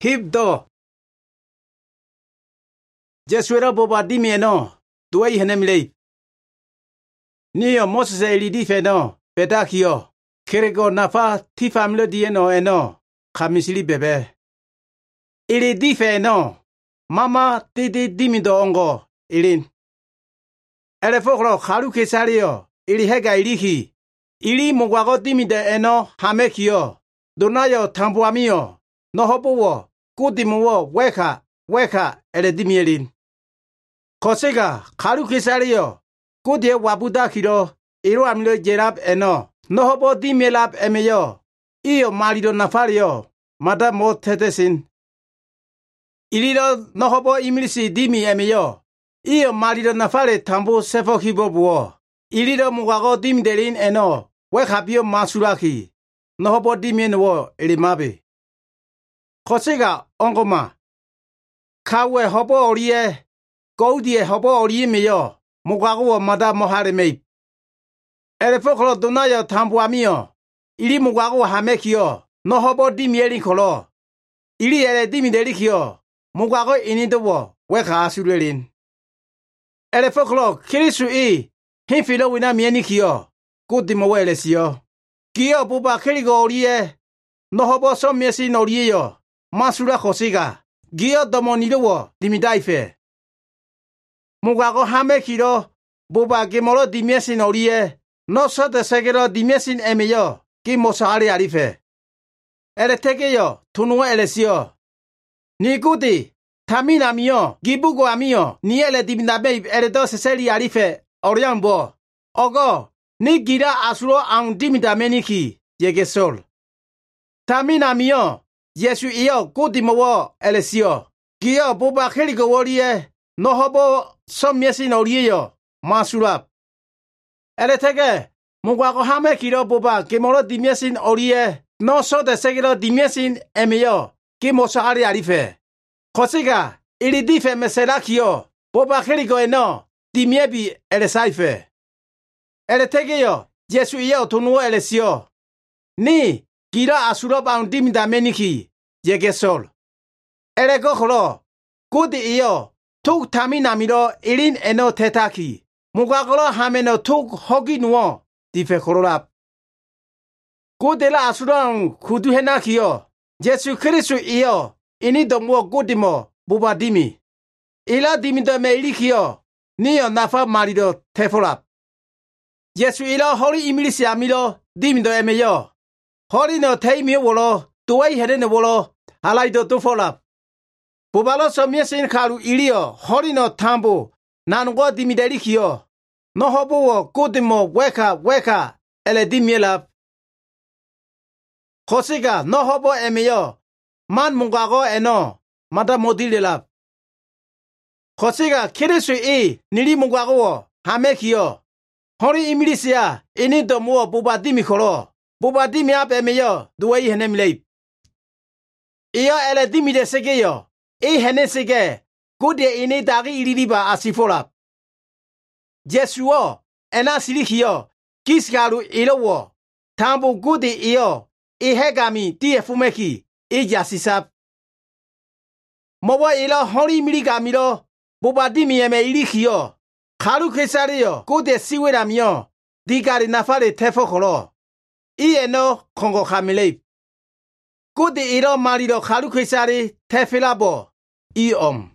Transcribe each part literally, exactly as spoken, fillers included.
hibdo Jesuera boba dimieno tuai henemlei Nio Moses elidi feno pedakio kerego nafa ti famle dieno eno khamisili bebe Elidi feno mama tidi dimido ongo ilin Elefoklo khalu kesario ili hega iliki ili mugwago dimide eno hamekio donayo tambuamio nohobuwo kudimuwo weka weka eledimielin Kosega khalu kesario kudie wabuda kiro iro amlo jerab eno nohobo dimelab emeyo iyo marido nafario mada mo tetesin Iliro nohobo imilisi dimi emeyo iyo marido nafale tambu sefo hibobuo Iliro mugwago dimdelin eno wekhabio masuraki nohobo dimienwo elimabe Kosega ongoma Kawe hobo orie Goudie hobo orie meyo mugwago mada moharemei Elefoklo donayo tambuamio ili mugwago hamekio nohobo dimielin kolo ili ele dimidelikio mugwago inidowo wekha asurelin Elefoklo kirisu i hinfilo wina mienikio kudimo welesio Kio buba kirigo orie nohobo somiesi norieyo masura Kosega Gio domonidowo dimidaife Mugwago hamekiro buba gemoro dimiesin orie no so de segero dimiesin emeyo ki mosale arife Eletegeyo tunua elesio Ni gudi tamina mio gibugo amio ni ele diminabe eledo seseli arife oriambo ogo ni gira asuro ang dimidameniki yegesol Tamina mio Yesu iyo gudi mowo elesio Gio buba kheligo worie nohobo somiesin orieyo masurap Eletege mugwago hamekiro buba gemoro dimiesin orie no so de segero dimiesin emeyo ki mosale arife Kosega ili dife meselakio buba kheligo eno dimiebi elesaife Eletegeyo Yesu iyo tunu elesio Ni gira asurop ang dimidameniki yegesol Elego kholo Kudi iyo tuk taminamiro ilin eno tetaki Mugwagolo hameno tuk hogi nuo dife khorolap Kudela asurang kuduhenakio Yesu Kristu iyo ini domo gudimo bubadimi Ila dimido meilikio niyo nafa marido tefolap Yesu ilo hori imilisi amilo dimido emeyo Hori no teimio wolo tuwai hedene wolo halaido tufolap Bubalo somiesin khalu ilio hori no tambu nango dimidelikio nohobo kudimo weka weka ele dimielap Kosega nohobo emeyo man mugwago eno mada modilelap Kosega kirisu i nili mugwago hamekio hori imilisia ini domo bubadimi kholo bubadimi ap emeyo duwai henemleip Iyo ele dimide segeyo I henesege kudie ini dagi ililiba asifolap Jesuo ena silikio kiskalu ilowo tambu gudi iyo ihegami tiefumeki ijasisap Mobo ilo hori miligamilo bubadimi eme ilikio Khalu kesario kudie siweramio digari nafale tefokolo Ieno kongo khamilep Kudi ilo mariro khalu kesari tefilabo Iom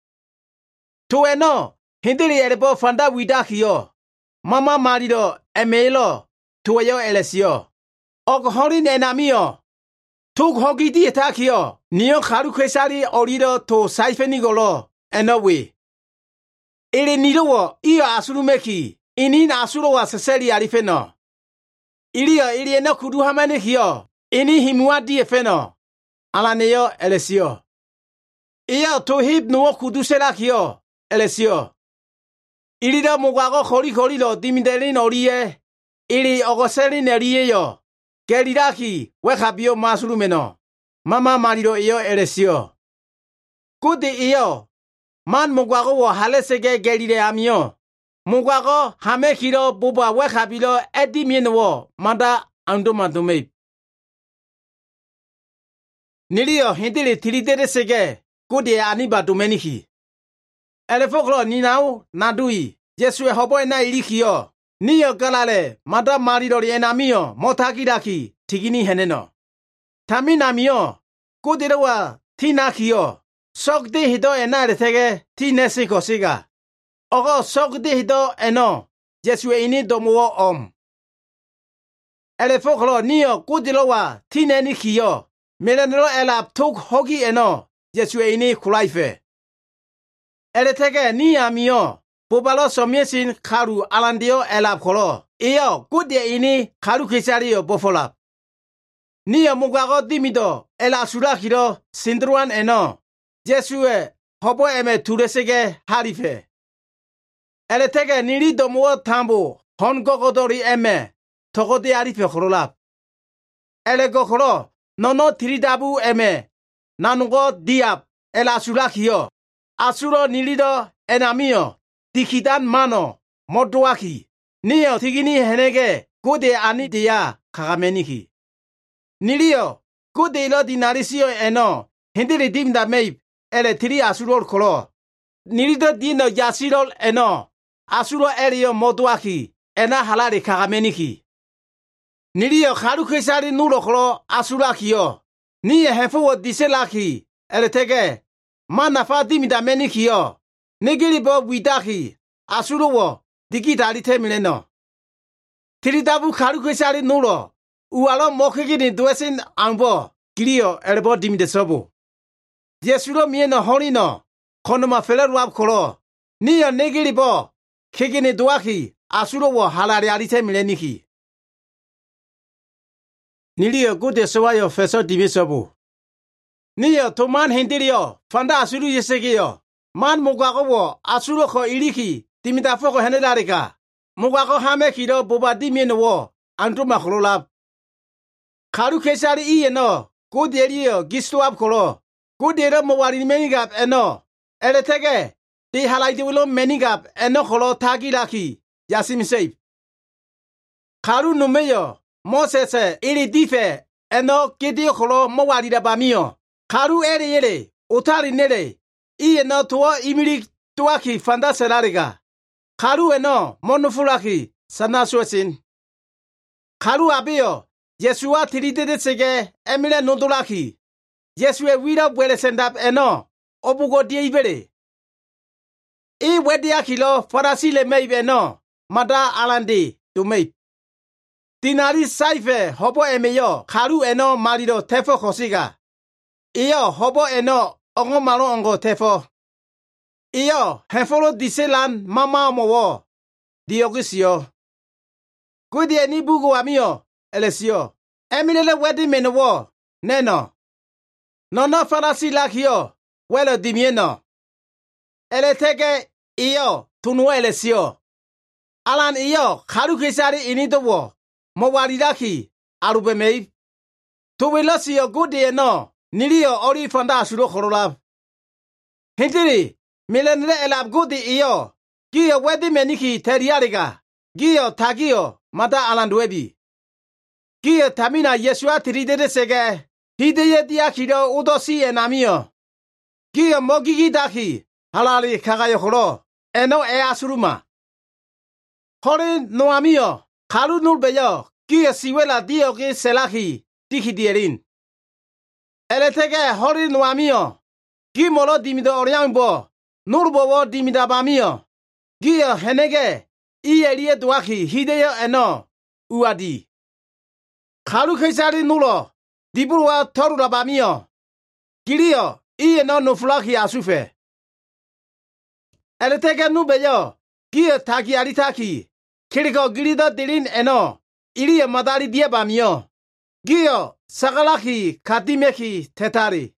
Tueno hindili elebo fanda widakio Mama marido emelo tuweyo elesio Og hori nenamio Tuk hogi dietakio Nio khalu kesari orido to saifenigolo Enowe Ili nidowo iyo asurumeki Inin asuro wa seseli arifeno Ilio ili eno kuduhamanekio Ini himua diefeno Alaneyo elesio Iyo tuhib nuo kuduselakio elesio Ilida mugwago khori khori lo dimidelin orie Ili ogoselin erieyo Geliraki wekhabio masurumeno Mama mariro iyo elesio Kudi iyo Man mugwago wo halesege gelire amio Mugwago hamekiro buba wekhabilo edimienwo Manda andomadomei Nilio hindili tilite sege kudi aniba domeniki. Elefoklo ninao nadui Yesue hobo na ilikio. Niyo galale mata marido enamio motakidaki tigini heneno. Taminamio kudirowa tinakio. Sokdi hido enare tege tinesiko siga. Ogo sokdi hido eno Yesue ini domuo om. Elefoklo niyo kudirowa tinenikio. Melenero elap tuk hogi eno Yesue ini kulaife. Eletege ni amio popalo somiesin karu alandio elap kolo. Iyo kudye ini karu kisario bofolap. Niyo mugago dimido ela surakiro sindruan eno. Yesue hobo eme turesege harife. Eletege nili domuo tambu hongogodori eme togode harife kololap. Elego kolo nono tiridabu eme nanugo diap ela surakio. Asuro nilido enamio tikidan mano modoaki. Niyo tigini henege kude ani dia kagameniki. Nilio kude ilo dinarisio eno hindiri dimda meip ele tiri asurol kolo. Nilido dino yasirol eno asuro erio modoaki ena halari kagameniki. Nilio harukesari nulo kolo asurakio. Niye hefuo diselaki ele tege. Mana fa dimida menikio. Negiri bo widaki. Asuro wo. Digitali temileno. Tiridabu karu kesari nulo. Ualo mokegini duesin ambo. Kilio elebo dimide sobo. Yesuro mieno honino. Konoma feleru wap kolo. Niyo negiri bo. Kegini duaki. Asuro wo halari alite mileniki. Nilio gude sowayo feso divisobu. Niyo to man hindirio, fanda asuru yesegiyo. Man mugago wo, asuru ko iliki, timida foko henedarika. Mugago hame kiro boba dimien wo, andruma kololap. Karu kesari iye no, kuderiyo gistuap kolo. Kudero mwari menigap eno. Eletege, di halaiti ulo menigap eno kolo tagi laki, yasim seip. Karu numeyo, Mosese ili dife, eno kidio kolo mwari dabamiyo. Karu ere yere, utari nere, iye no tuwa imiri tuwaki fanda serariga. Karu eno monufulaki sanasuesin. Karu abiyo, Yesua tiridede sege emile nundulaki. Yesue wira wele sendap eno, obugo diebere. I wediaki lo farasile meib eno, mada alandi tu meib. Dinari saife hobo emeyo, karu eno marido tefo kosiga. Iyo hobo eno ongo malo ongo tefo. Iyo hefolo diselan mama mowo. Diogisio. Kudie ni bugu amio. Elesio. Emilele wedi menowo. Neno. Nono farasi lakio. Welo dimieno. Eletege iyo tunu elesio. Alan iyo karu kisari inidowo. Mowaridaki arubemei. Tuwilosio gudie no. Nilio ori fanda asuro korolab. Hintiri, milenre elab gudi iyo. Giyo wedi meniki teriariga. Giyo tagiyo mata alanduebi. Giyo tamina Yesua tiridede sege. Hideye diakiro udosi enamio. Giyo mogigi daki. Halali kagayo koro. Eno e asuruma. Hori noamio. Karu nulbeyo. Giyo siwela dio ki selaki. Diki dierin. Eletege hori nuamio. Gi molo dimido oriambo. Nurbo wo dimida bamio. Giyo henege. Iye liye duaki hideyo eno. Uadi. Karu kesari nulo. Diburuwa torula bamio. Giliyo. Iye no nuflaki asufe. Eletege nubeyo. Giyo taki aritaki. Kiriko gilido dilin eno. Iliye madari die bamio. Giyo. Sagalaki kadimeki tetari.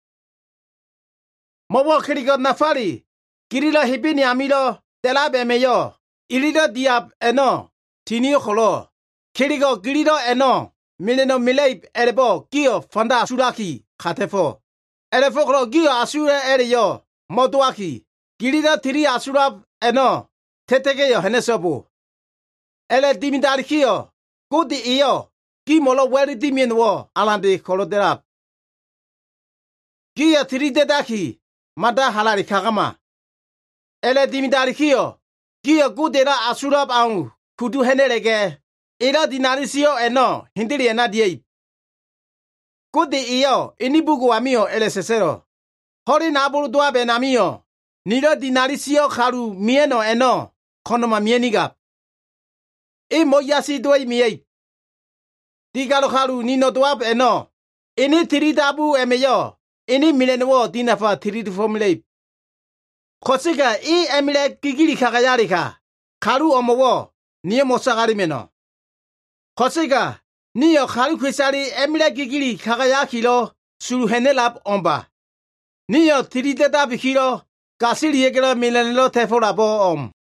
Mobo kiriko nafari. Kirilo hibini amilo telabe meyo. Ilido diab eno. Tinio kolo. Kiriko gilido eno. Mileno mileib erebo giyo fanda suraki katefo. Erefo kolo giyo asure ereyo. Moduaki. Gilido tiri asurab eno. Tetegeyo henesobu. Ele dimidarikiyo. Kudi iyo. Ki molo weri dimien wo alandi koloderap. Gia tiridedaki, mada halari kagama. Ele dimidarikio, gia gudera asurab au, kudu henelege, ila dinarisio eno, hindiri ena diei. Kudi iyo, inibugu amio ele sesero. Hori naburu doa benamio, nilo dinarisio karu mieno eno, konoma mienigap. I moyasi doai miei. Digalo karu nino doab eno, ini tiridabu emeyo, ini milenwo dinafa tiridu formulate. Kosika i emile kigiri kakayarika, karu omowo, niyo mosagari meno. Kosika, niyo karu kwisari emile kigiri kakayakilo, suru henelap omba. Niyo tirideda bikilo, kasiri yegelo milenlo tefolabo om.